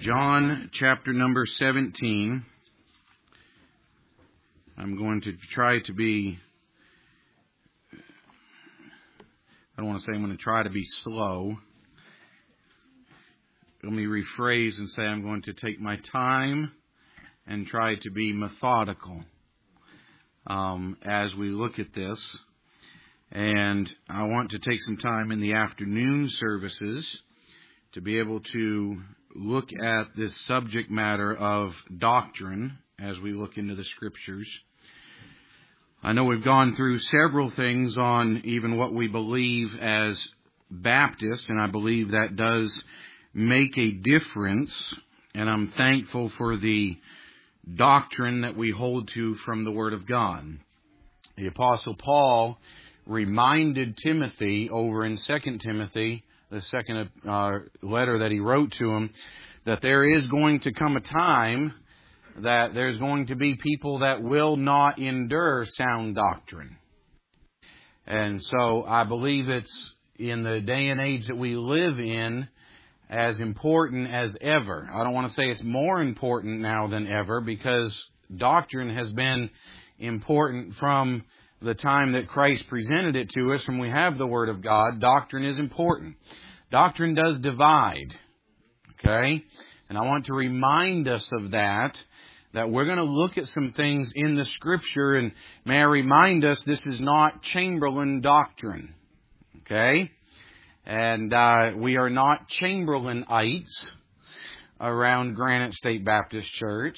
John chapter number 17. I'm going to try to be, I don't want to say I'm going to try to be slow. Let me rephrase and say I'm going to take my time and try to be methodical as we look at this. And I want to take some time in the afternoon services to be able to look at this subject matter of doctrine as we look into the Scriptures. I know we've gone through several things on even what we believe as Baptists, and I believe that does make a difference, and I'm thankful for the doctrine that we hold to from the Word of God. The Apostle Paul reminded Timothy over in 2 Timothy, the second letter that he wrote to him, that there is going to come a time that there's going to be people that will not endure sound doctrine. And so I believe it's in the day and age that we live in as important as ever. I don't want to say it's more important now than ever, because doctrine has been important from the time that Christ presented it to us. When we have the Word of God, doctrine is important. Doctrine does divide. Okay? And I want to remind us of that we're going to look at some things in the Scripture, and may I remind us, this is not Chamberlain doctrine. Okay? And we are not Chamberlainites around Granite State Baptist Church.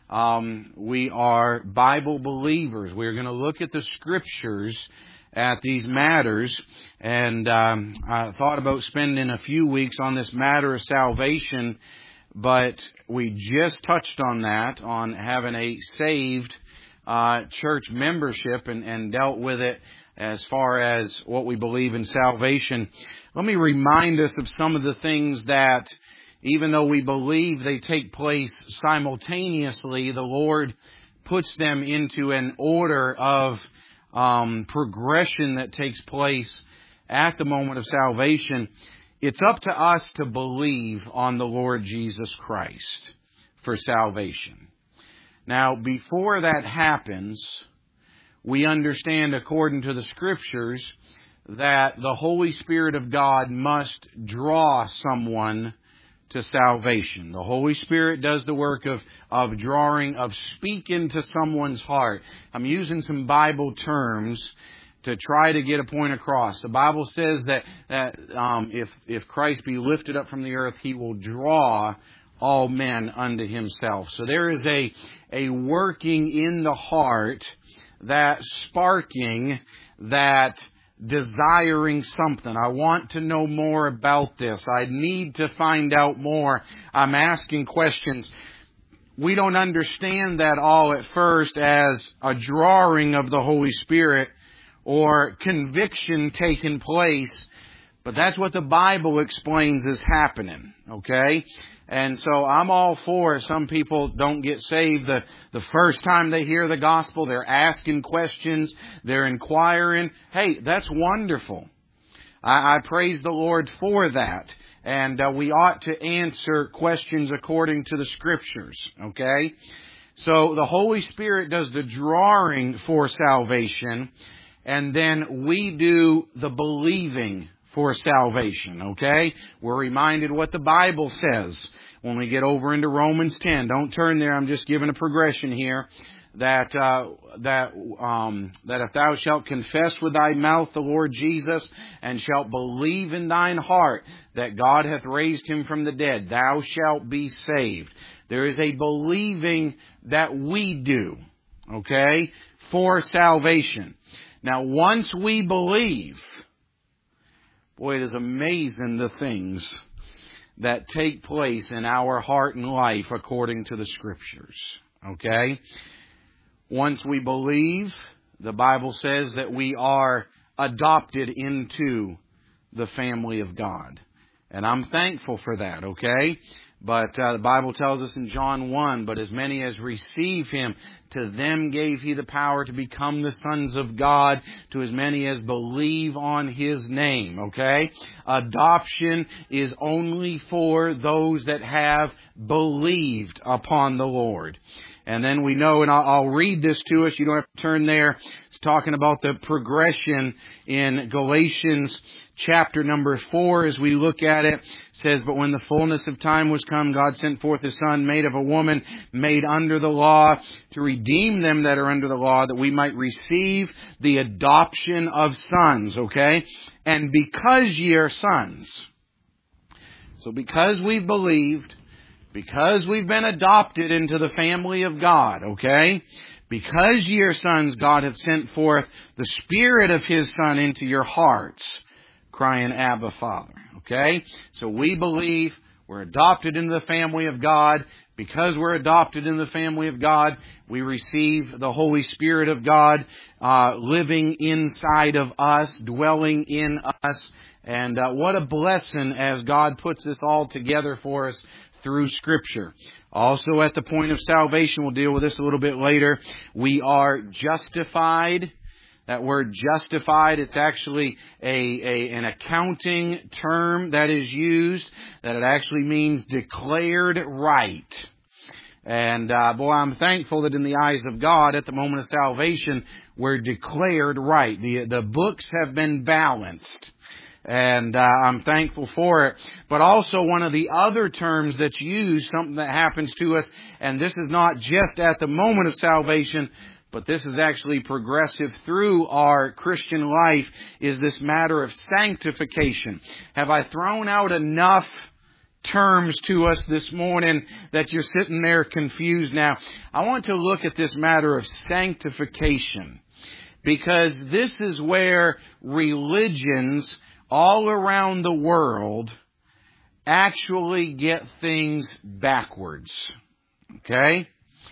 We are Bible believers. We're going to look at the Scriptures at these matters, and I thought about spending a few weeks on this matter of salvation, but we just touched on that, on having a saved church membership, and dealt with it as far as what we believe in salvation. Let me remind us of some of the things that, even though we believe they take place simultaneously, the Lord puts them into an order of progression that takes place at the moment of salvation. It's up to us to believe on the Lord Jesus Christ for salvation. Now, before that happens, we understand, according to the Scriptures, that the Holy Spirit of God must draw someone to salvation. The Holy Spirit does the work of drawing, of speaking to someone's heart. I'm using some Bible terms to try to get a point across. The Bible says that if Christ be lifted up from the earth, He will draw all men unto Himself. So there is a working in the heart, that sparking, that desiring something. I want to know more about this. I need to find out more. I'm asking questions. We don't understand that all at first as a drawing of the Holy Spirit or conviction taking place, but that's what the Bible explains is happening. Okay? And so I'm all for it. Some people don't get saved the first time they hear the gospel. They're asking questions. They're inquiring. Hey, that's wonderful. I praise the Lord for that. And we ought to answer questions according to the Scriptures. Okay? So the Holy Spirit does the drawing for salvation, and then we do the believing for salvation. Okay? We're reminded what the Bible says when we get over into Romans 10. Don't turn there. I'm just giving a progression here. That if thou shalt confess with thy mouth the Lord Jesus, and shalt believe in thine heart that God hath raised Him from the dead, thou shalt be saved. There is a believing that we do, okay, for salvation. Now, once we believe, boy, it is amazing the things that take place in our heart and life according to the Scriptures. Okay? Once we believe, the Bible says that we are adopted into the family of God. And I'm thankful for that, okay? But the Bible tells us in John 1, but as many as receive Him, To them gave He the power to become the sons of God, to as many as believe on His name. Okay? Adoption is only for those that have believed upon the Lord. And then we know, and I'll read this to us. You don't have to turn there. It's talking about the progression in Galatians chapter number 4 as we look at it. It says, "But when the fullness of time was come, God sent forth His Son, made of a woman, made under the law, to redeem them that are under the law, that we might receive the adoption of sons." Okay? "And because ye are sons." So because we've believed, because we've been adopted into the family of God, okay? Because ye are sons, God hath sent forth the Spirit of His Son into your hearts, crying, "Abba, Father." Okay? So we believe, we're adopted into the family of God. Because we're adopted in the family of God, we receive the Holy Spirit of God living inside of us, dwelling in us. And what a blessing as God puts this all together for us through Scripture. Also at the point of salvation, we'll deal with this a little bit later, we are justified. That word justified, it's actually an accounting term that is used, that it actually means declared right. And boy, I'm thankful that in the eyes of God, at the moment of salvation, we're declared right. The books have been balanced. And I'm thankful for it. But also one of the other terms that's used, something that happens to us, and this is not just at the moment of salvation, but this is actually progressive through our Christian life, is this matter of sanctification. Have I thrown out enough terms to us this morning that you're sitting there confused now? I want to look at this matter of sanctification, because this is where religions all around the world actually get things backwards. Okay?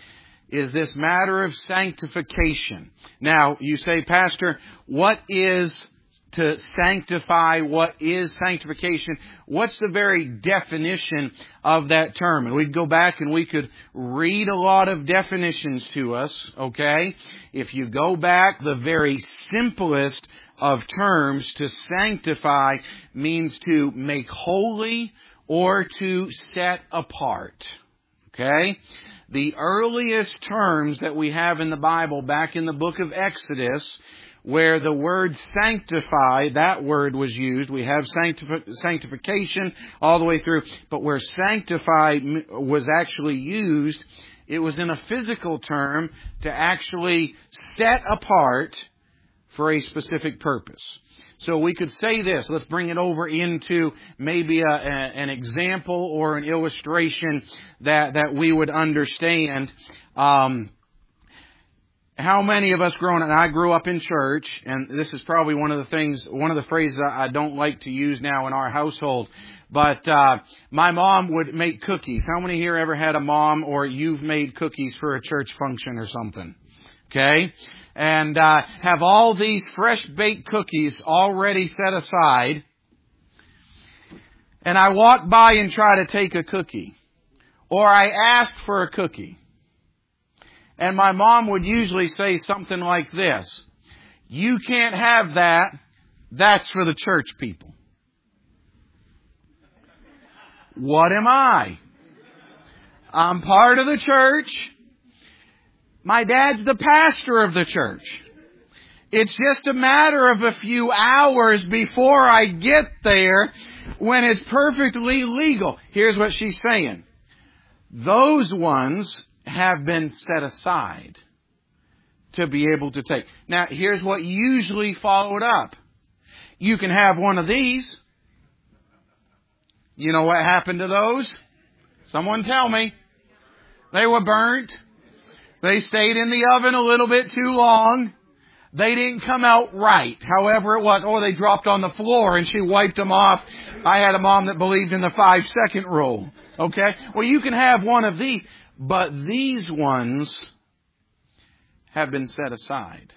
Is this matter of sanctification. Now, you say, "Pastor, what is to sanctify? What is sanctification?" What's the very definition of that term? And we'd go back and we could read a lot of definitions to us, okay? If you go back, the very simplest of terms, to sanctify, means to make holy or to set apart. Okay? The earliest terms that we have in the Bible, back in the book of Exodus, where the word sanctify, that word was used. We have sanctification all the way through, but where sanctify was actually used, it was in a physical term to actually set apart for a specific purpose. So we could say this. Let's bring it over into maybe an example or an illustration that we would understand. How many of us growing up, and I grew up in church, and this is probably one of the phrases I don't like to use now in our household, but my mom would make cookies. How many here ever had a mom or you've made cookies for a church function or something? Okay? And have all these fresh baked cookies already set aside. And I walk by and try to take a cookie. Or I ask for a cookie. And my mom would usually say something like this: "You can't have that. That's for the church people." What am I? I'm part of the church. My dad's the pastor of the church. It's just a matter of a few hours before I get there when it's perfectly legal. Here's what she's saying. Those ones have been set aside to be able to take. Now, here's what usually followed up. You can have one of these. You know what happened to those? Someone tell me. They were burnt. They stayed in the oven a little bit too long. They didn't come out right. However it was. Or they dropped on the floor and she wiped them off. I had a mom that believed in the 5-second rule. Okay? Well, you can have one of these. But these ones have been set aside.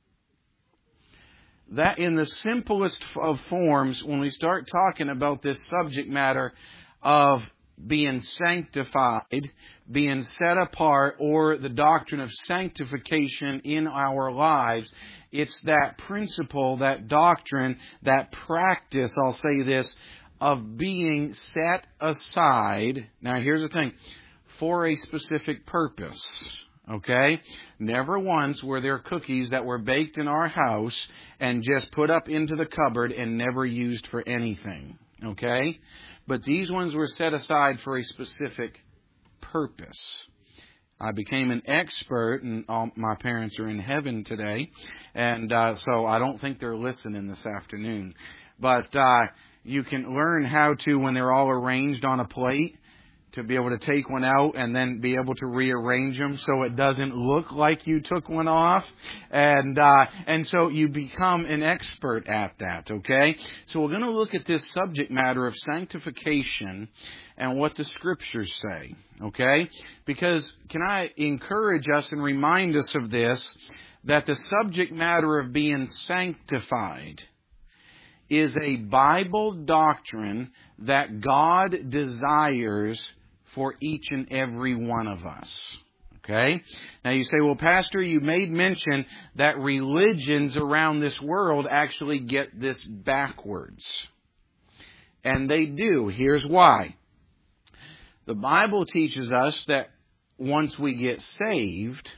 That in the simplest of forms, when we start talking about this subject matter of being sanctified, being set apart, or the doctrine of sanctification in our lives. It's that principle, that doctrine, that practice, I'll say this, of being set aside. Now here's the thing, for a specific purpose. Okay? Never once were there cookies that were baked in our house and just put up into the cupboard and never used for anything. Okay? But these ones were set aside for a specific purpose. I became an expert, and all my parents are in heaven today, and so I don't think they're listening this afternoon. But you can learn how to, when they're all arranged on a plate, to be able to take one out and then be able to rearrange them so it doesn't look like you took one off. And so you become an expert at that, okay? So we're going to look at this subject matter of sanctification and what the Scriptures say, okay? Because can I encourage us and remind us of this, that the subject matter of being sanctified is a Bible doctrine that God desires for each and every one of us. Okay? Now you say, well, Pastor, you made mention that religions around this world actually get this backwards. And they do. Here's why. The Bible teaches us that once we get saved,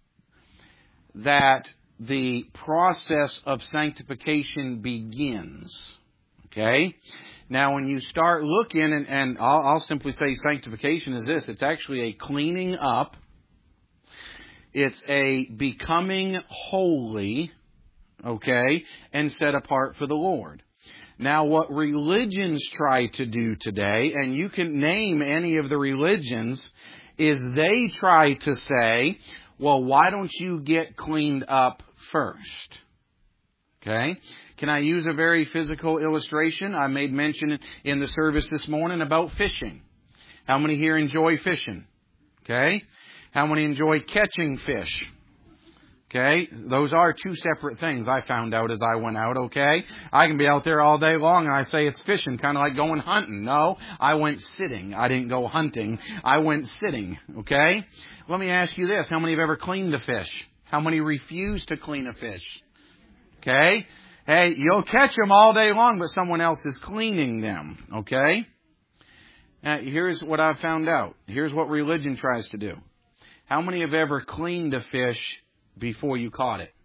that the process of sanctification begins. Okay? Now, when you start looking, and I'll simply say sanctification is this. It's actually a cleaning up. It's a becoming holy, okay, and set apart for the Lord. Now, what religions try to do today, and you can name any of the religions, is they try to say, well, why don't you get cleaned up first? Okay? Can I use a very physical illustration? I made mention in the service this morning about fishing. How many here enjoy fishing? Okay? How many enjoy catching fish? Okay? Those are two separate things I found out as I went out, okay? I can be out there all day long and I say it's fishing, kind of like going hunting. No, I went sitting. I didn't go hunting. I went sitting, okay? Let me ask you this. How many have ever cleaned a fish? How many refuse to clean a fish? Okay? Hey, you'll catch them all day long, but someone else is cleaning them. Okay? Now, here's what I've found out. Here's what religion tries to do. How many have ever cleaned a fish before you caught it?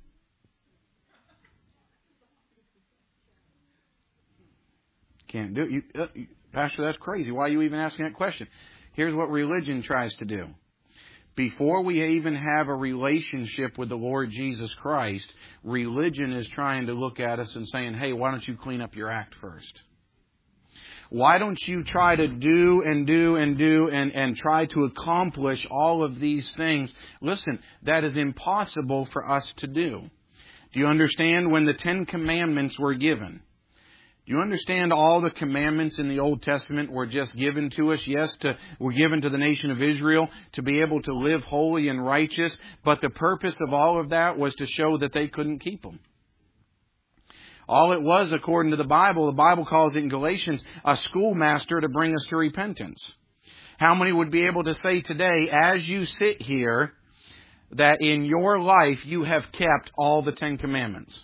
Can't do it. Pastor, that's crazy. Why are you even asking that question? Here's what religion tries to do. Before we even have a relationship with the Lord Jesus Christ, religion is trying to look at us and saying, hey, why don't you clean up your act first? Why don't you try to do and try to accomplish all of these things? Listen, that is impossible for us to do. Do you understand when the 10 Commandments were given? Do you understand all the commandments in the Old Testament were just given to us? Yes, were given to the nation of Israel to be able to live holy and righteous. But the purpose of all of that was to show that they couldn't keep them. All it was, according to the Bible calls it in Galatians, a schoolmaster to bring us to repentance. How many would be able to say today, as you sit here, that in your life you have kept all the 10 Commandments?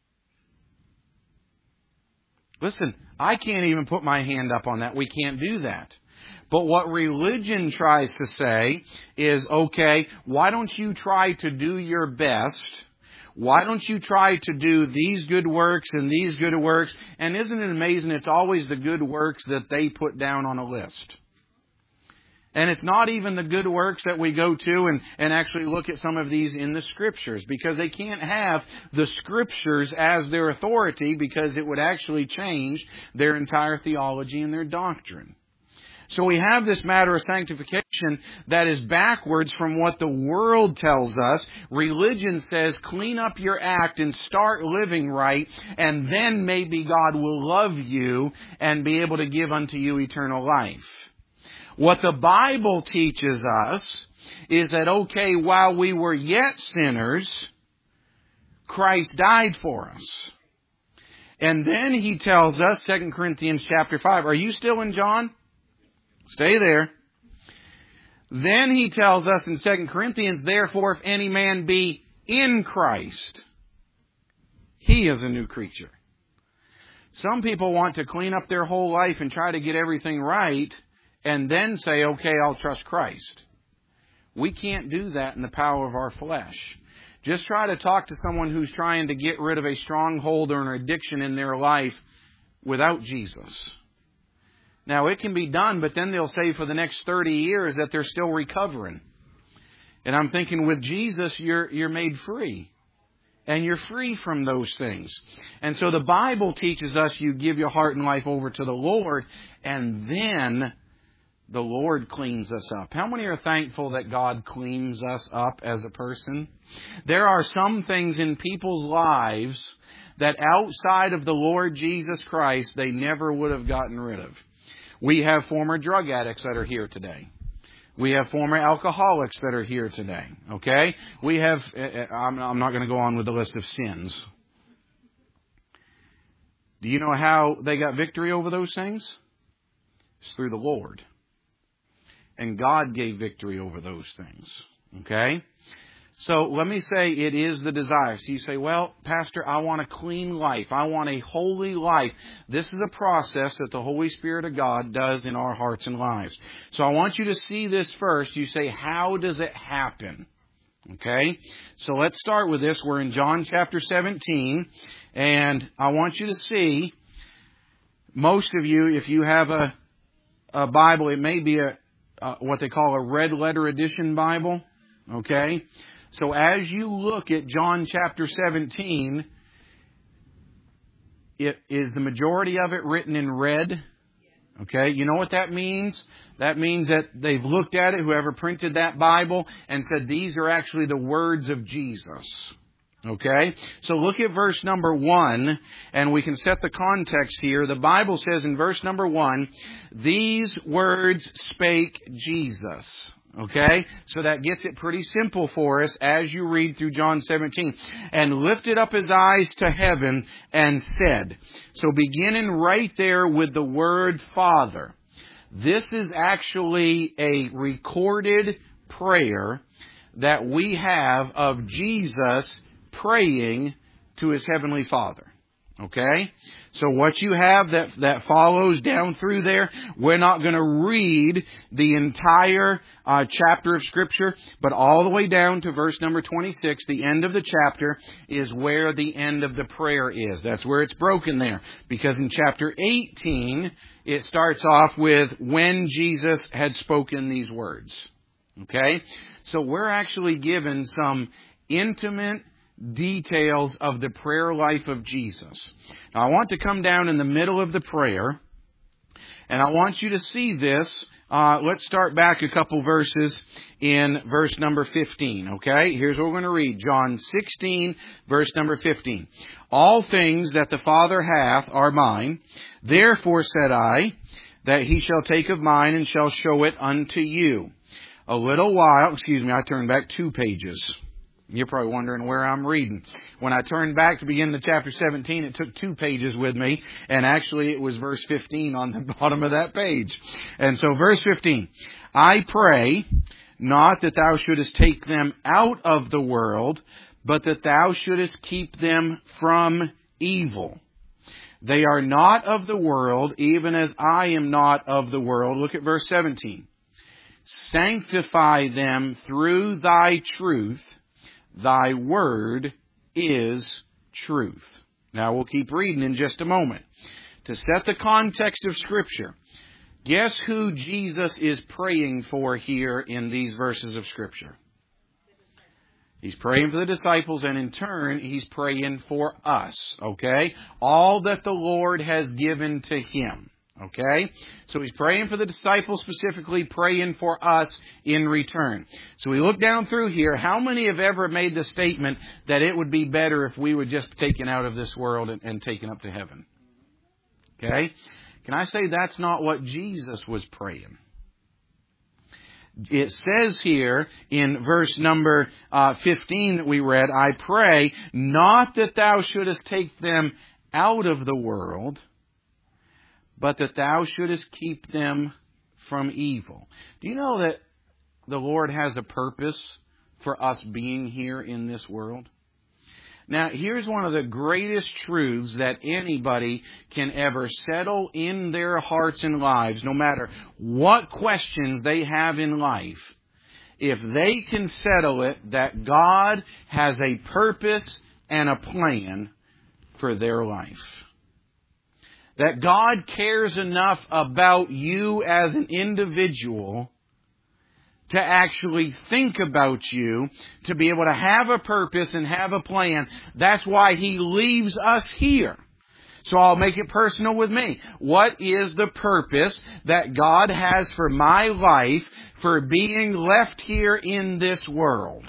Listen, I can't even put my hand up on that. We can't do that. But what religion tries to say is, okay, why don't you try to do your best? Why don't you try to do these good works and these good works? And isn't it amazing? It's always the good works that they put down on a list. And it's not even the good works that we go to and actually look at some of these in the Scriptures, because they can't have the Scriptures as their authority, because it would actually change their entire theology and their doctrine. So we have this matter of sanctification that is backwards from what the world tells us. Religion says clean up your act and start living right, and then maybe God will love you and be able to give unto you eternal life. What the Bible teaches us is that, okay, while we were yet sinners, Christ died for us. And then he tells us, 2 Corinthians chapter 5. Are you still in John? Stay there. Then he tells us in 2 Corinthians, therefore, if any man be in Christ, he is a new creature. Some people want to clean up their whole life and try to get everything right and then say, okay, I'll trust Christ. We can't do that in the power of our flesh. Just try to talk to someone who's trying to get rid of a stronghold or an addiction in their life without Jesus. Now, it can be done, but then they'll say for the next 30 years that they're still recovering. And I'm thinking with Jesus, you're made free. And you're free from those things. And so the Bible teaches us you give your heart and life over to the Lord, and then the Lord cleans us up. How many are thankful that God cleans us up as a person? There are some things in people's lives that outside of the Lord Jesus Christ, they never would have gotten rid of. We have former drug addicts that are here today. We have former alcoholics that are here today. Okay? We have, I'm not going to go on with the list of sins. Do you know how they got victory over those things? It's through the Lord. And God gave victory over those things. Okay? So let me say it is the desire. So you say, well, Pastor, I want a clean life. I want a holy life. This is a process that the Holy Spirit of God does in our hearts and lives. So I want you to see this first. You say, how does it happen? Okay? So let's start with this. We're in John chapter 17. And I want you to see, most of you, if you have a Bible, it may be what they call a red letter edition Bible. Okay? So as you look at John chapter 17, is the majority of it written in red? Okay, you know what that means? That means that they've looked at it, whoever printed that Bible, and said these are actually the words of Jesus. Okay, so look at verse number 1, and we can set the context here. The Bible says in verse number 1, these words spake Jesus. Okay, so that gets it pretty simple for us as you read through John 17. And lifted up his eyes to heaven and said. So beginning right there with the word Father. This is actually a recorded prayer that we have of Jesus praying to his heavenly Father. Okay? So what you have that follows down through there, we're not going to read the entire chapter of Scripture, but all the way down to verse number 26, the end of the chapter, is where the end of the prayer is. That's where it's broken there. Because in chapter 18, it starts off with when Jesus had spoken these words. Okay? So we're actually given some intimate details of the prayer life of Jesus. Now I want to come down in the middle of the prayer, and I want you to see this. Let's start back a couple verses in verse number 15, okay? Here's what we're going to read. John 16, verse number 15. All things that the Father hath are mine. Therefore said I, that he shall take of mine and shall show it unto you. A little while, I turned back 2 pages. You're probably wondering where I'm reading. When I turned back to begin the chapter 17, it took 2 pages with me, and actually it was verse 15 on the bottom of that page. And so verse 15, I pray not that thou shouldest take them out of the world, but that thou shouldest keep them from evil. They are not of the world, even as I am not of the world. Look at verse 17. Sanctify them through thy truth. Thy word is truth. Now we'll keep reading in just a moment. To set the context of Scripture, guess who Jesus is praying for here in these verses of Scripture? He's praying for the disciples, and in turn, he's praying for us. Okay? All that the Lord has given to him. Okay? So he's praying for the disciples specifically, praying for us in return. So we look down through here. How many have ever made the statement that it would be better if we were just taken out of this world and taken up to heaven? Okay? Can I say that's not what Jesus was praying? It says here in verse number 15 that we read, I pray not that thou shouldest take them out of the world, but that thou shouldest keep them from evil. Do you know that the Lord has a purpose for us being here in this world? Now, here's one of the greatest truths that anybody can ever settle in their hearts and lives, no matter what questions they have in life. If they can settle it, that God has a purpose and a plan for their life. That God cares enough about you as an individual to actually think about you, to be able to have a purpose and have a plan. That's why He leaves us here. So I'll make it personal with me. What is the purpose that God has for my life for being left here in this world?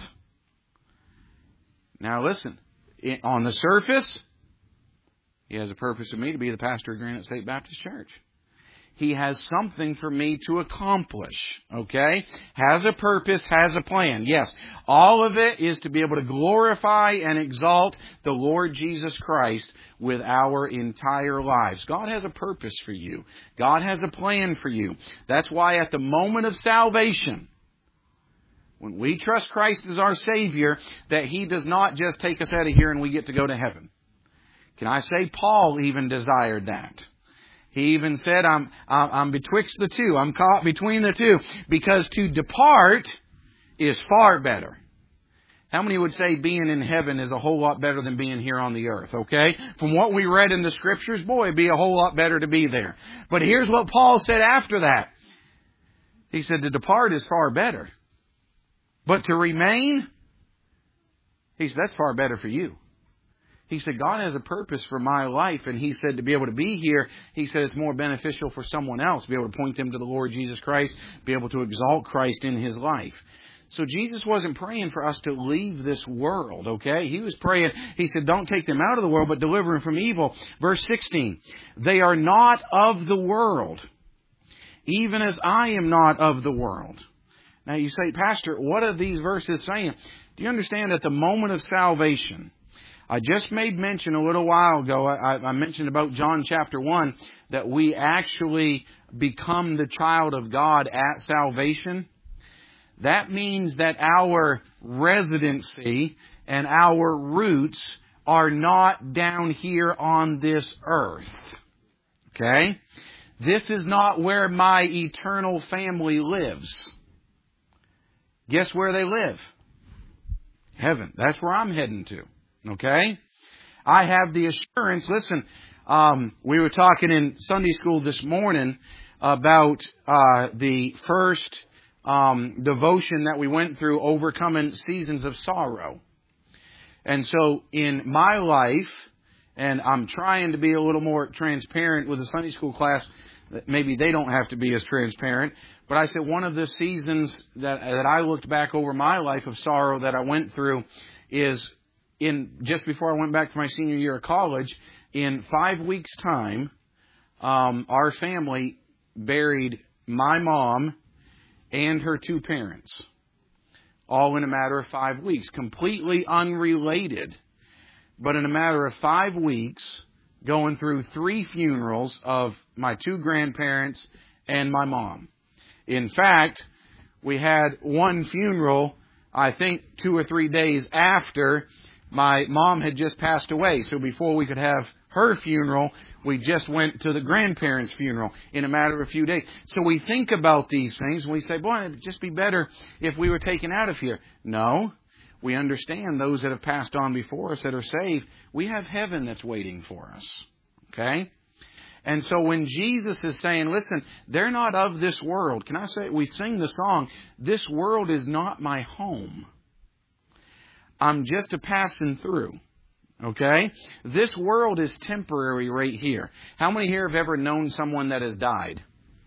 Now listen, on the surface, He has a purpose for me to be the pastor of Granite State Baptist Church. He has something for me to accomplish, okay? Has a purpose, has a plan. Yes, all of it is to be able to glorify and exalt the Lord Jesus Christ with our entire lives. God has a purpose for you. God has a plan for you. That's why at the moment of salvation, when we trust Christ as our Savior, that He does not just take us out of here and we get to go to heaven. Can I say Paul even desired that? He even said, I'm betwixt the two. I'm caught between the two. Because to depart is far better. How many would say being in heaven is a whole lot better than being here on the earth, okay? From what we read in the Scriptures, boy, it'd be a whole lot better to be there. But here's what Paul said after that. He said, to depart is far better. But to remain, he said, that's far better for you. He said, God has a purpose for my life. And He said, to be able to be here, He said it's more beneficial for someone else. Be able to point them to the Lord Jesus Christ. Be able to exalt Christ in His life. So Jesus wasn't praying for us to leave this world, okay? He was praying, He said, don't take them out of the world, but deliver them from evil. Verse 16, they are not of the world, even as I am not of the world. Now you say, Pastor, what are these verses saying? Do you understand at the moment of salvation, I just made mention a little while ago, I mentioned about John chapter 1, that we actually become the child of God at salvation. That means that our residency and our roots are not down here on this earth. Okay? This is not where my eternal family lives. Guess where they live? Heaven. That's where I'm heading to. Okay? I have the assurance, listen, we were talking in Sunday school this morning about the first devotion that we went through, overcoming seasons of sorrow. And so in my life, and I'm trying to be a little more transparent with the Sunday school class, maybe they don't have to be as transparent, but I said one of the seasons that I looked back over my life of sorrow that I went through is just before I went back for my senior year of college, in 5 weeks' time, our family buried my mom and her two parents, all in a matter of 5 weeks, completely unrelated, but in a matter of 5 weeks, going through 3 funerals of my 2 grandparents and my mom. In fact, we had one funeral, I think 2 or 3 days after my mom had just passed away. So before we could have her funeral, we just went to the grandparents' funeral in a matter of a few days. So we think about these things and we say, boy, it'd just be better if we were taken out of here. No, we understand those that have passed on before us that are saved. We have heaven that's waiting for us. Okay? And so when Jesus is saying, listen, they're not of this world. Can I say, we sing the song, this world is not my home. I'm just a passing through. Okay? This world is temporary right here. How many here have ever known someone that has died?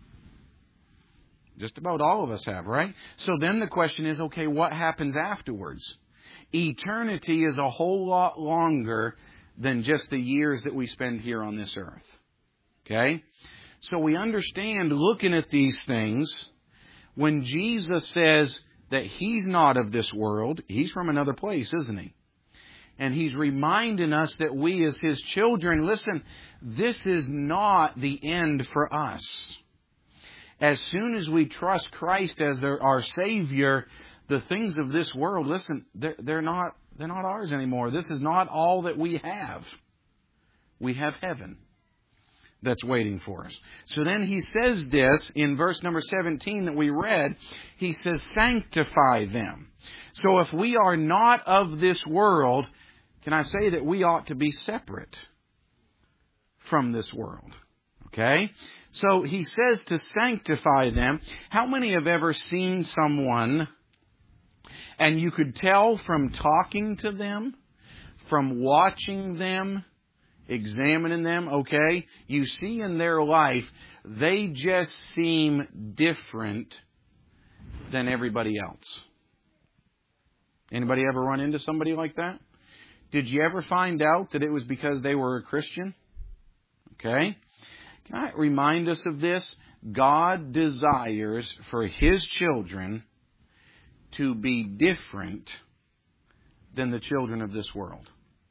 Just about all of us have, right? So then the question is, okay, what happens afterwards? Eternity is a whole lot longer than just the years that we spend here on this earth. Okay? So we understand, looking at these things, when Jesus says that He's not of this world, He's from another place, isn't He? And He's reminding us that we as His children, listen, this is not the end for us. As soon as we trust Christ as our Savior, the things of this world, listen, they're not ours anymore. This is not all that we have. We have heaven that's waiting for us. So then he says this in verse number 17 that we read. He says, sanctify them. So if we are not of this world, can I say that we ought to be separate from this world? Okay? So he says to sanctify them. How many have ever seen someone and you could tell from talking to them, from watching them, examining them, okay? You see in their life, they just seem different than everybody else. Anybody ever run into somebody like that? Did you ever find out that it was because they were a Christian? Okay? Can I remind us of this? God desires for His children to be different than the children of this world.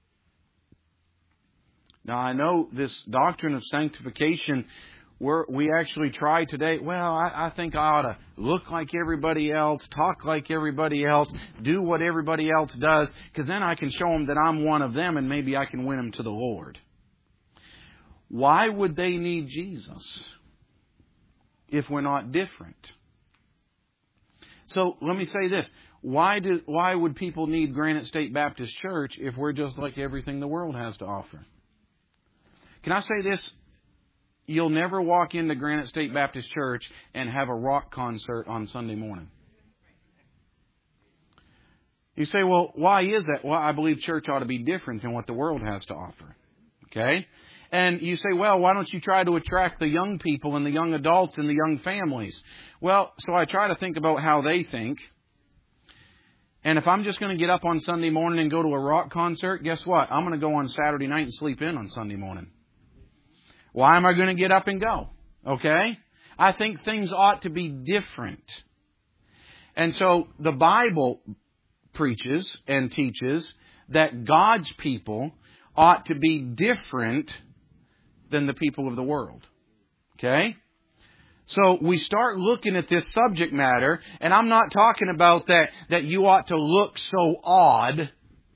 Now, I know this doctrine of sanctification, we actually try today, well, I think I ought to look like everybody else, talk like everybody else, do what everybody else does, because then I can show them that I'm one of them and maybe I can win them to the Lord. Why would they need Jesus if we're not different? So let me say this. Why would people need Granite State Baptist Church if we're just like everything the world has to offer? Can I say this? You'll never walk into Granite State Baptist Church and have a rock concert on Sunday morning. You say, well, why is that? Well, I believe church ought to be different than what the world has to offer. Okay? And you say, well, why don't you try to attract the young people and the young adults and the young families? Well, so I try to think about how they think. And if I'm just going to get up on Sunday morning and go to a rock concert, guess what? I'm going to go on Saturday night and sleep in on Sunday morning. Why am I going to get up and go? Okay? I think things ought to be different. And so the Bible preaches and teaches that God's people ought to be different than the people of the world. Okay? So we start looking at this subject matter, and I'm not talking about that you ought to look so odd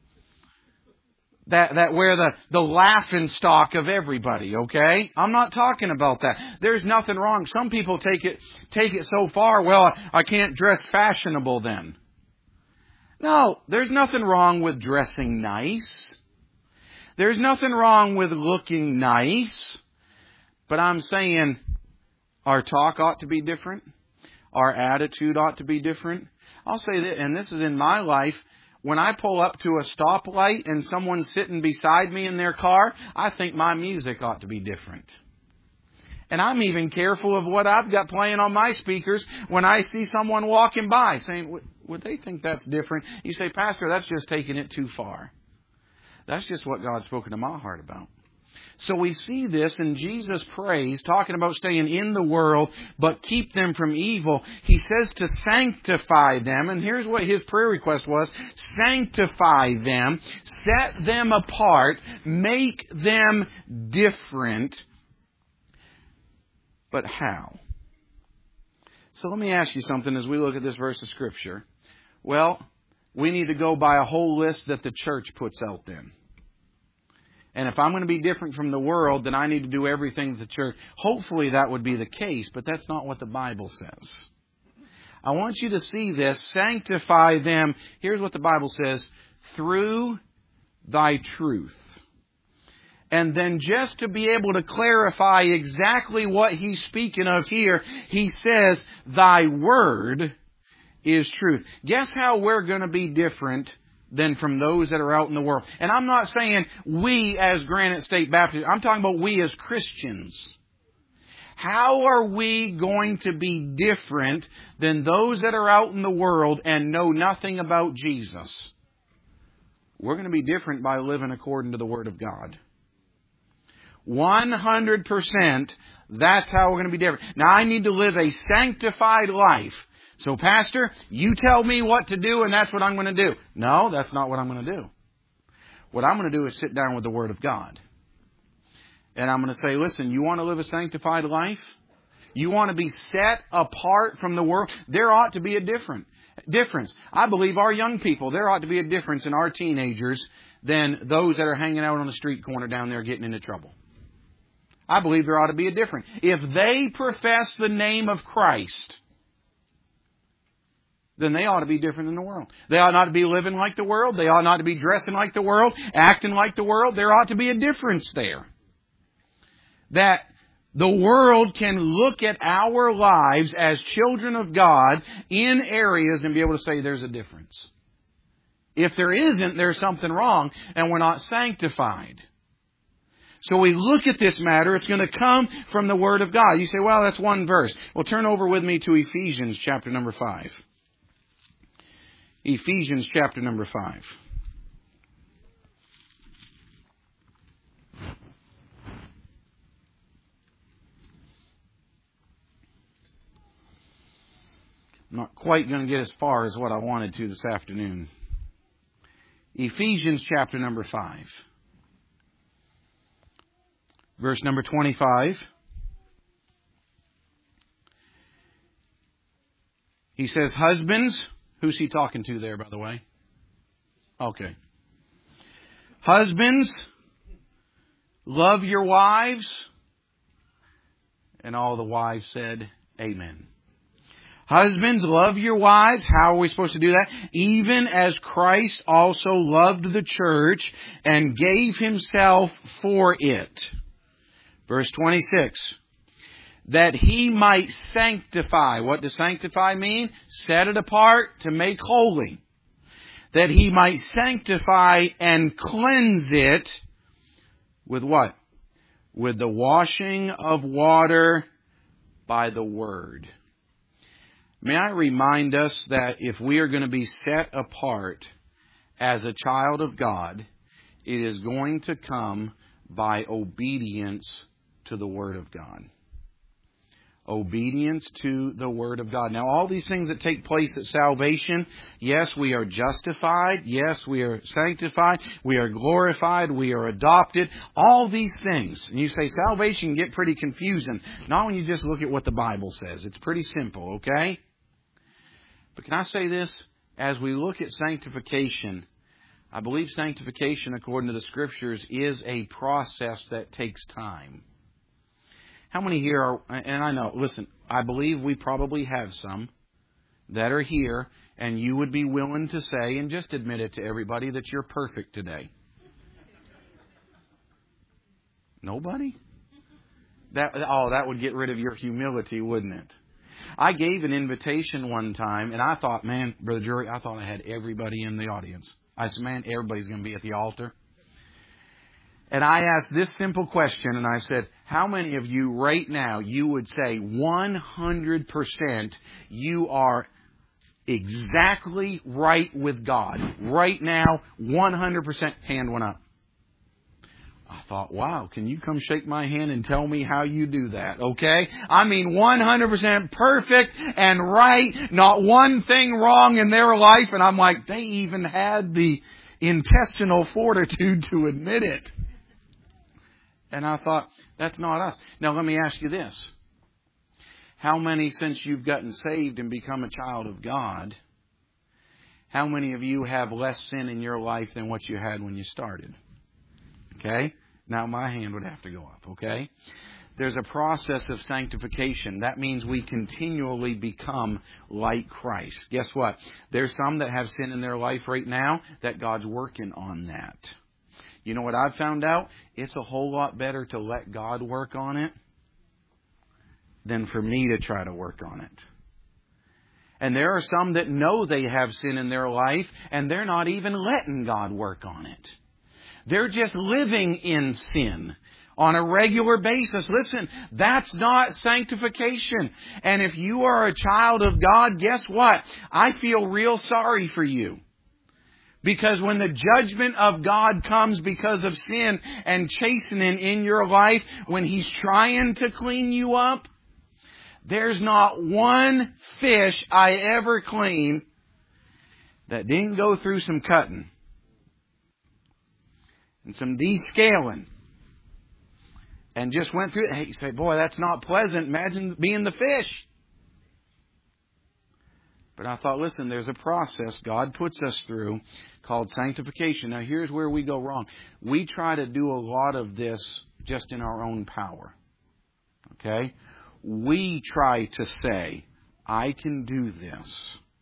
that we're the laughing stock of everybody, okay? I'm not talking about that. There's nothing wrong. Some people take it so far, well, I can't dress fashionable then. No, there's nothing wrong with dressing nice. There's nothing wrong with looking nice. But I'm saying our talk ought to be different. Our attitude ought to be different. I'll say that, and this is in my life, when I pull up to a stoplight and someone's sitting beside me in their car, I think my music ought to be different. And I'm even careful of what I've got playing on my speakers when I see someone walking by, saying, would they think that's different? You say, Pastor, that's just taking it too far. That's just what God's spoken to my heart about. So we see this, and Jesus prays, talking about staying in the world, but keep them from evil. He says to sanctify them, and here's what his prayer request was. Sanctify them, set them apart, make them different. But how? So let me ask you something as we look at this verse of Scripture. Well, we need to go by a whole list that the church puts out then. And if I'm going to be different from the world, then I need to do everything the church. Hopefully that would be the case, but that's not what the Bible says. I want you to see this. Sanctify them. Here's what the Bible says. Through thy truth. And then just to be able to clarify exactly what he's speaking of here, he says, thy word is truth. Guess how we're going to be different than from those that are out in the world. And I'm not saying we as Granite State Baptist. I'm talking about we as Christians. How are we going to be different than those that are out in the world and know nothing about Jesus? We're going to be different by living according to the Word of God. 100%, that's how we're going to be different. Now, I need to live a sanctified life. So, Pastor, you tell me what to do and that's what I'm going to do. No, that's not what I'm going to do. What I'm going to do is sit down with the Word of God. And I'm going to say, listen, you want to live a sanctified life? You want to be set apart from the world? There ought to be a difference. I believe our young people, there ought to be a difference in our teenagers than those that are hanging out on the street corner down there getting into trouble. I believe there ought to be a difference. If they profess the name of Christ, then they ought to be different than the world. They ought not to be living like the world. They ought not to be dressing like the world, acting like the world. There ought to be a difference there. That the world can look at our lives as children of God in areas and be able to say there's a difference. If there isn't, there's something wrong and we're not sanctified. So we look at this matter, it's going to come from the Word of God. You say, well, that's one verse. Well, turn over with me to Ephesians chapter number 5. Ephesians chapter number 5. I'm not quite going to get as far as what I wanted to this afternoon. Ephesians chapter number 5. Verse number 25. He says, husbands. Who's he talking to there, by the way? Okay. Husbands, love your wives. And all the wives said, amen. Husbands, love your wives. How are we supposed to do that? Even as Christ also loved the church and gave himself for it. Verse 26. That he might sanctify. What does sanctify mean? Set it apart to make holy. That he might sanctify and cleanse it with what? With the washing of water by the word. May I remind us that if we are going to be set apart as a child of God, it is going to come by obedience to the Word of God. Obedience to the Word of God. Now, all these things that take place at salvation, yes, we are justified. Yes, we are sanctified. We are glorified. We are adopted. All these things. And you say, salvation can get pretty confusing. Not when you just look at what the Bible says. It's pretty simple, okay? But can I say this? As we look at sanctification, I believe sanctification, according to the Scriptures, is a process that takes time. How many here are, and I know, listen, I believe we probably have some that are here, and you would be willing to say, and just admit it to everybody, that you're perfect today. Nobody? That would get rid of your humility, wouldn't it? I gave an invitation one time, and I thought, man, Brother Jury, I thought I had everybody in the audience. I said, man, everybody's going to be at the altar. And I asked this simple question, and I said, how many of you right now, you would say 100% you are exactly right with God? Right now, 100%. Hand went up. I thought, wow, can you come shake my hand and tell me how you do that, okay? I mean, 100% perfect and right, not one thing wrong in their life. And I'm like, they even had the intestinal fortitude to admit it. And I thought, that's not us. Now, let me ask you this. How many, since you've gotten saved and become a child of God, how many of you have less sin in your life than what you had when you started? Okay? Now, my hand would have to go up, okay? There's a process of sanctification. That means we continually become like Christ. Guess what? There's some that have sin in their life right now that God's working on that. You know what I've found out? It's a whole lot better to let God work on it than for me to try to work on it. And there are some that know they have sin in their life, and they're not even letting God work on it. They're just living in sin on a regular basis. Listen, that's not sanctification. And if you are a child of God, guess what? I feel real sorry for you. Because when the judgment of God comes because of sin and chastening in your life, when He's trying to clean you up, there's not one fish I ever cleaned that didn't go through some cutting and some descaling and just went through it. Hey, you say, boy, that's not pleasant. Imagine being the fish. But I thought, listen, there's a process God puts us through called sanctification. Now, here's where we go wrong. We try to do a lot of this just in our own power. Okay? We try to say, I can do this.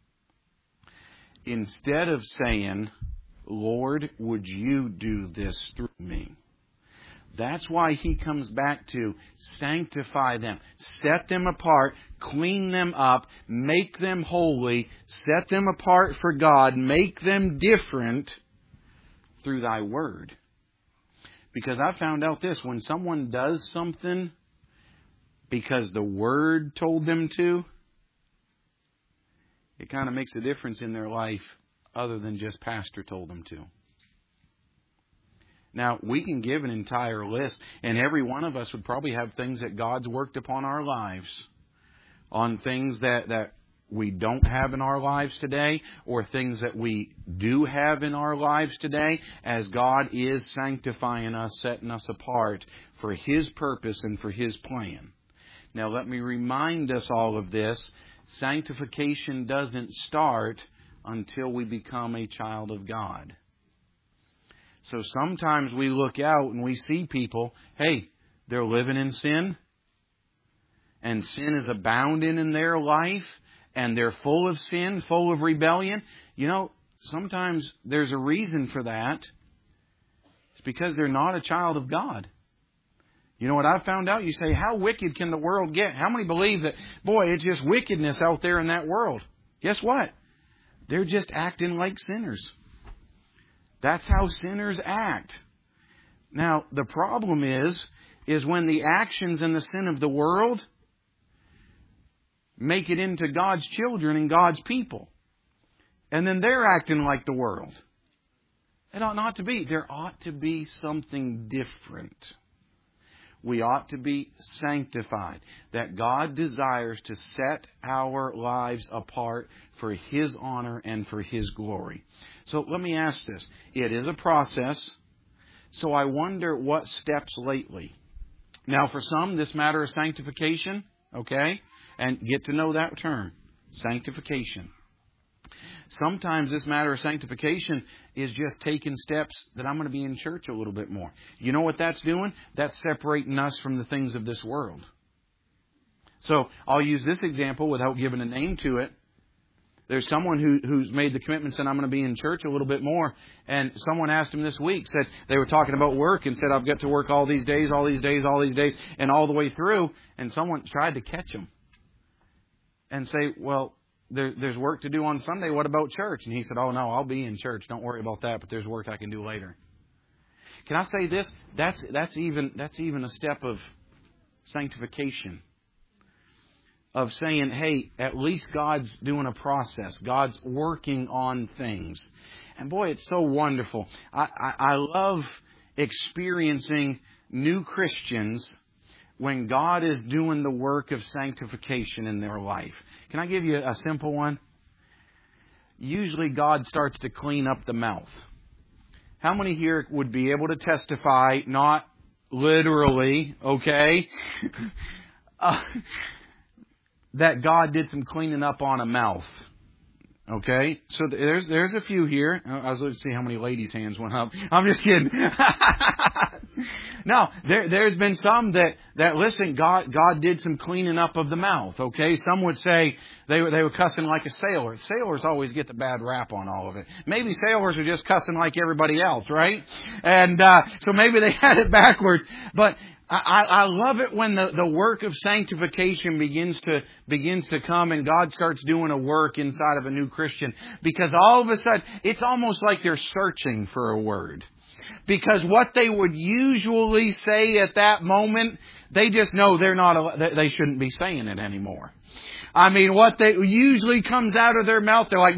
Instead of saying, Lord, would you do this through me? That's why He comes back to sanctify them. Set them apart, clean them up, make them holy, set them apart for God, make them different through Thy Word. Because I found out this, when someone does something because the Word told them to, it kind of makes a difference in their life other than just pastor told them to. Now, we can give an entire list, and every one of us would probably have things that God's worked upon our lives, on things that we don't have in our lives today, or things that we do have in our lives today, as God is sanctifying us, setting us apart for His purpose and for His plan. Now, let me remind us all of this. Sanctification doesn't start until we become a child of God. So sometimes we look out and we see people, hey, they're living in sin, and sin is abounding in their life, and they're full of sin, full of rebellion. You know, sometimes there's a reason for that. It's because they're not a child of God. You know what I've found out? You say, how wicked can the world get? How many believe that, boy, it's just wickedness out there in that world? Guess what? They're just acting like sinners. That's how sinners act. Now, the problem is when the actions and the sin of the world make it into God's children and God's people. And then they're acting like the world. It ought not to be. There ought to be something different. We ought to be sanctified. That God desires to set our lives apart for His honor and for His glory. So let me ask this. It is a process. So I wonder what steps lately. Now for some, this matter of sanctification, okay? And get to know that term. Sanctification. Sometimes this matter of sanctification is just taking steps that I'm going to be in church a little bit more. You know what that's doing? That's separating us from the things of this world. So I'll use this example without giving a name to it. There's someone who's made the commitment, said, I'm going to be in church a little bit more. And someone asked him this week, said they were talking about work and said, I've got to work all these days, and all the way through. And someone tried to catch him and say, well, there's work to do on Sunday. What about church? And he said, oh, no, I'll be in church. Don't worry about that. But there's work I can do later. Can I say this? That's even a step of sanctification. Of saying, hey, at least God's doing a process. God's working on things. And boy, it's so wonderful. I love experiencing new Christians when God is doing the work of sanctification in their life. Can I give you a simple one? Usually God starts to clean up the mouth. How many here would be able to testify, not literally, okay, that God did some cleaning up on a mouth? Okay, so there's a few here. I was looking to see how many ladies' hands went up. I'm just kidding. No, there's been some that listen, God did some cleaning up of the mouth. Okay, some would say they were cussing like a sailor. Sailors always get the bad rap on all of it. Maybe sailors are just cussing like everybody else, right? And so maybe they had it backwards, but I love it when the work of sanctification begins to come and God starts doing a work inside of a new Christian, because all of a sudden it's almost like they're searching for a word. Because what they would usually say at that moment, they just know they shouldn't be saying it anymore. I mean, what they usually comes out of their mouth, they're like,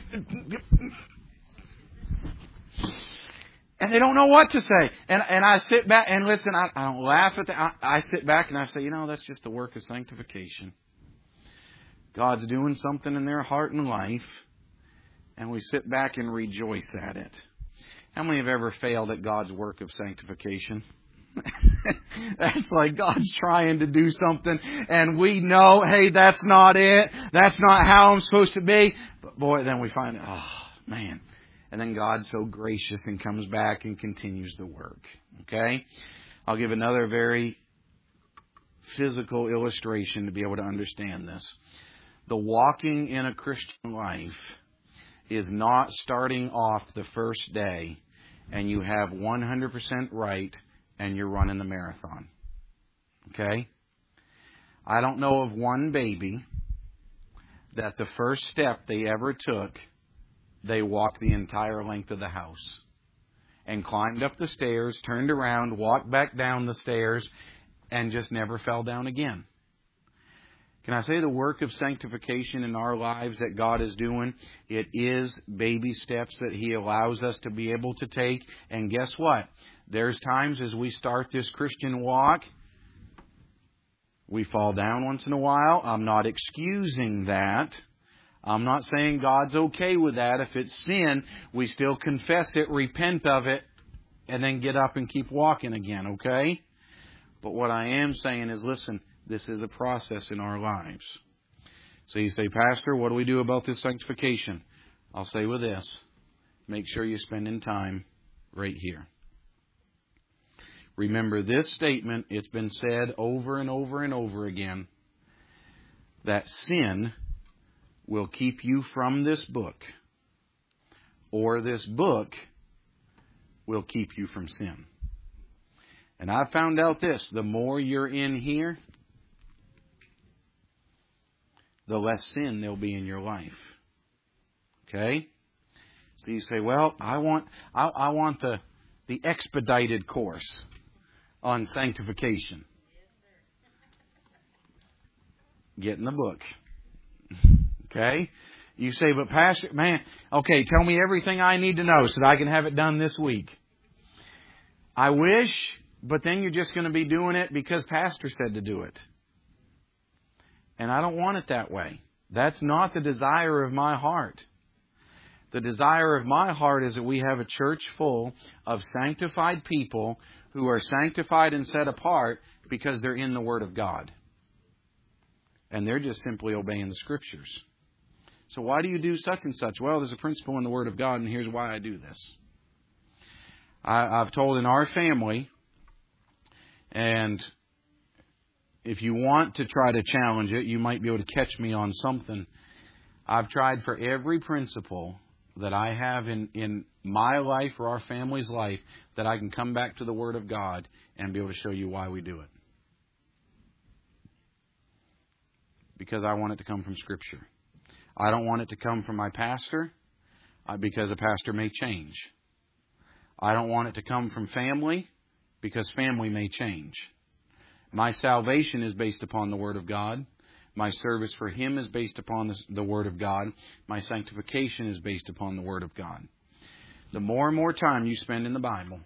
and they don't know what to say. And I sit back and listen, I don't laugh at that. I sit back and I say, that's just the work of sanctification. God's doing something in their heart and life, and we sit back and rejoice at it. How many have ever failed at God's work of sanctification? That's like God's trying to do something and we know, hey, that's not it. That's not how I'm supposed to be. But boy, then we find, oh, man. And then God's so gracious and comes back and continues the work. Okay? I'll give another very physical illustration to be able to understand this. The walking in a Christian life is not starting off the first day and you have 100% right and you're running the marathon. Okay? I don't know of one baby that the first step they ever took, they walked the entire length of the house and climbed up the stairs, turned around, walked back down the stairs, and just never fell down again. Can I say the work of sanctification in our lives that God is doing, it is baby steps that He allows us to be able to take. And guess what? There's times as we start this Christian walk, we fall down once in a while. I'm not excusing that. I'm not saying God's okay with that. If it's sin, we still confess it, repent of it, and then get up and keep walking again, okay? But what I am saying is, listen, this is a process in our lives. So you say, Pastor, what do we do about this sanctification? I'll say with this, make sure you're spending time right here. Remember this statement, it's been said over and over and over again, that sin will keep you from this book, or this book will keep you from sin. And I found out this, the more you're in here, the less sin there'll be in your life. Okay? So you say, well, I want the expedited course on sanctification. Get in the book. Okay? You say, but Pastor, man, okay, tell me everything I need to know so that I can have it done this week. I wish, but then you're just going to be doing it because Pastor said to do it. And I don't want it that way. That's not the desire of my heart. The desire of my heart is that we have a church full of sanctified people who are sanctified and set apart because they're in the Word of God. And they're just simply obeying the Scriptures. So why do you do such and such? Well, there's a principle in the Word of God, and here's why I do this. I've told in our family, and if you want to try to challenge it, you might be able to catch me on something. I've tried for every principle that I have in my life or our family's life that I can come back to the Word of God and be able to show you why we do it. Because I want it to come from Scripture. I don't want it to come from my pastor because a pastor may change. I don't want it to come from family because family may change. My salvation is based upon the Word of God. My service for Him is based upon the Word of God. My sanctification is based upon the Word of God. The more and more time you spend in the Bible,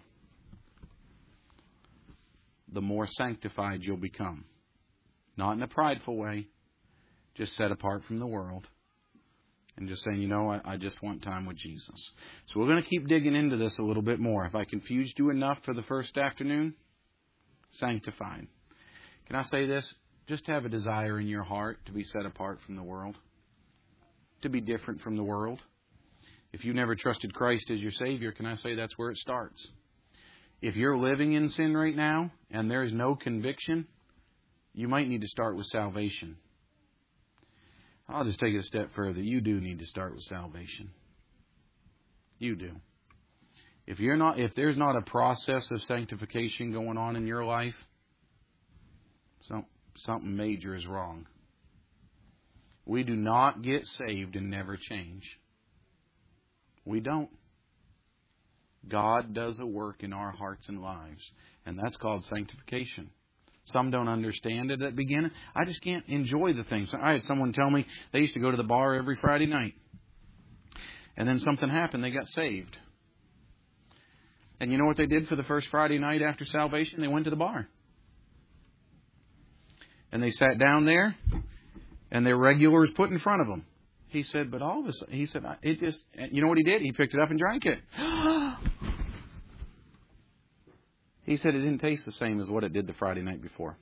the more sanctified you'll become. Not in a prideful way, just set apart from the world. And just saying, I just want time with Jesus. So we're going to keep digging into this a little bit more. If I confused you enough for the first afternoon, sanctified. Can I say this? Just have a desire in your heart to be set apart from the world. To be different from the world. If you never trusted Christ as your Savior, can I say that's where it starts? If you're living in sin right now and there is no conviction, you might need to start with salvation. I'll just take it a step further. You do need to start with salvation. You do. If there's not a process of sanctification going on in your life, something major is wrong. We do not get saved and never change. We don't. God does a work in our hearts and lives, and that's called sanctification. Some don't understand it at the beginning. I just can't enjoy the things. I had someone tell me they used to go to the bar every Friday night. And then something happened. They got saved. And you know what they did for the first Friday night after salvation? They went to the bar. And they sat down there, and their regulars put in front of them. He said, but all of a sudden, he said, it just, you know what he did? He picked it up and drank it. He said it didn't taste the same as what it did the Friday night before.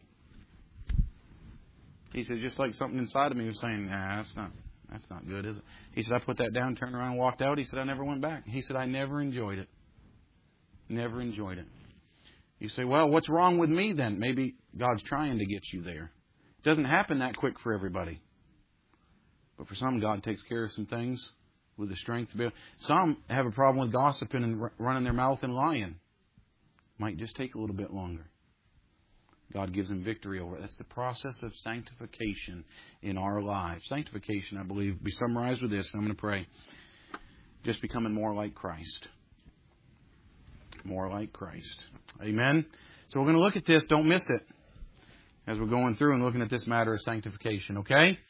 He said, just like something inside of me was saying, nah, that's not good, is it? He said, I put that down, turned around, and walked out. He said, I never went back. He said, I never enjoyed it. Never enjoyed it. You say, well, what's wrong with me then? Maybe God's trying to get you there. It doesn't happen that quick for everybody. But for some, God takes care of some things with the strength to be able. Some have a problem with gossiping and running their mouth and lying. Might just take a little bit longer. God gives them victory over it. That's the process of sanctification in our lives. Sanctification, I believe, be summarized with this. I'm going to pray. Just becoming more like Christ. More like Christ. Amen? So we're going to look at this. Don't miss it as we're going through and looking at this matter of sanctification. Okay?